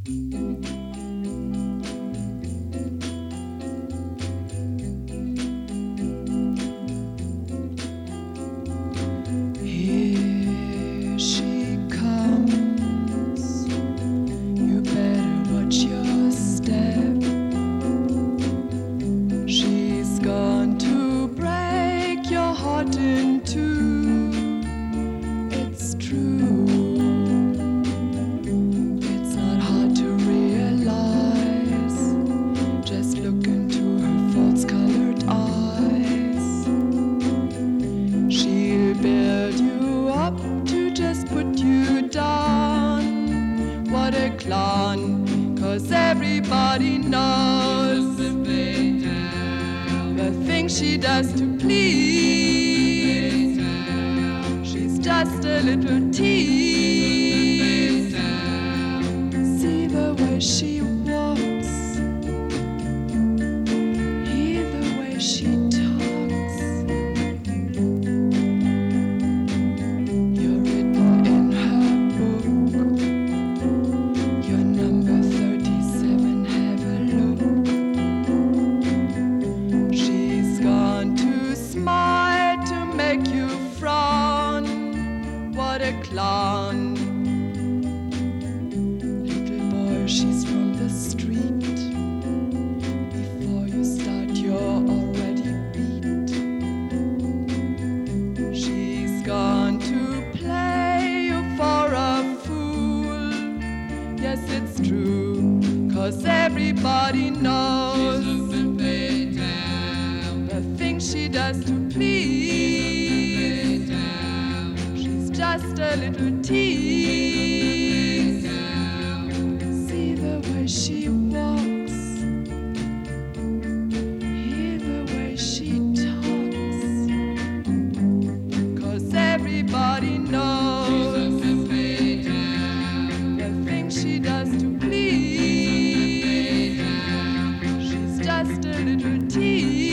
Here she comes. You better watch your step. She's gone to break your heart in two. It's true. It's not hard to realize. Just look into her false-colored eyes. She'll build you up to just put you down. What a clown, 'cause everybody knows the things she does to please. She's just a little tease. See the way she walks, hear the way she talks. You're written in her book. You're number 37, have a look. She's gone to smile to make you frown. What a clown. Little boy, she's from the street. Before you start, you're already beat. She's gone to play you for a fool. Yes, it's true, 'cause everybody knows the things she does to please. She's just a little tease. See the way she walks, hear the way she talks. 'Cause everybody knows the things she does to please. She's just a little tease.